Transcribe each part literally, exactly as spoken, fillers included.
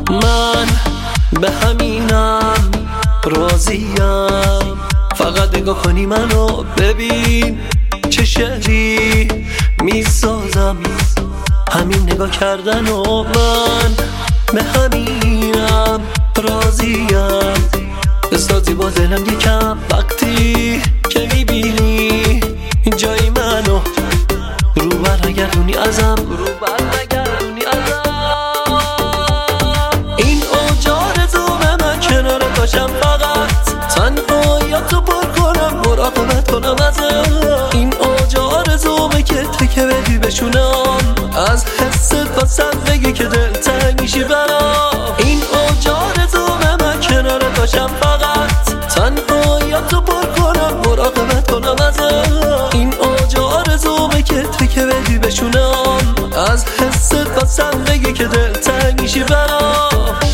من به همینم راضیم، فقط نگاه کنی منو ببین چه شعری میسازم، همین نگاه کردن و من به همینم راضیم. بسازی با دلم یکم وقتی که میبینی جای منو، رو بر نگردونی ازم، رو بر نگردونی ازم. این اوجا رزومه من کنار باشم، فقط تنهاییاتو پر کنم، مراقبت کنم ازم. این اوجا رزومه که تکه بدی بشونم، از حست واسم بگی که دل تنگ میشی برام. این اوجا رزومه من کنار باشم، فقط تنهاییاتو پر کنم، مراقبت کنم ازم. این اوجا رزومه که تکه بدی بشونم، از حست واسم بگی که دل تنگ میشی برام.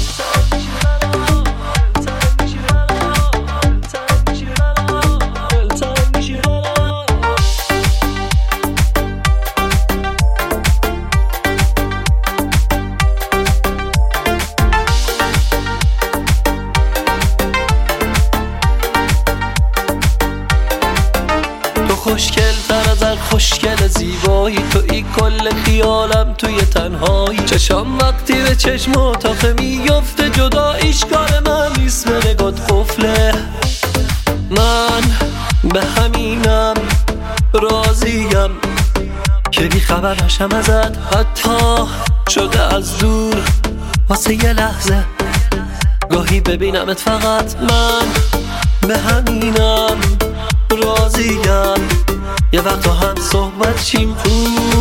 خوشگل تر از هر خوشگل زیبایی، توی کل خیالم توی تنهایی. چشم وقتی به چشم اتاقه میفته، جداییش کار من نیست، به نگات قفله. من به همینم راضیم که بی خبر نشم ازت، حتی شده از دور واسه یه لحظه گاهی ببینمت. فقط من به همینم راضیم، یه وقتا هم صحبت چیم تو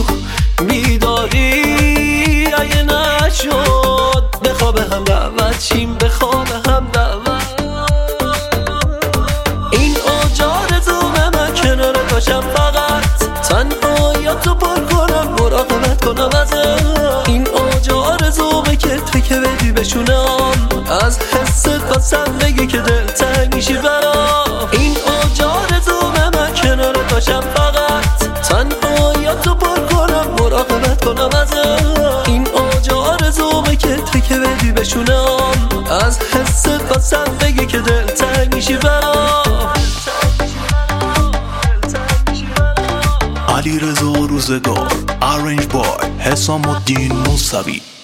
بیداری، اگه نشد بخواب هم دعوت چیم، بخواب هم دعوت. این اوجا رزومه من کنار باشم، فقط تنهاییاتو پر کنم، مراقبت کنم ازم. این اوجا رزومه که تکه بدی بشونم، از حست واسم بگی که دل تنگ میشی برام. این اوجا رزومه من کنار باشم، فقط تنهاییاتو پر کنم، مراقبت کنم ازم. این اوجا رزومه که تکه بدی بشونم، از حست واسم بگی که دل تنگ میشی برام. علیرضا روزگار، آرنج بای، حسام الدین موسوی.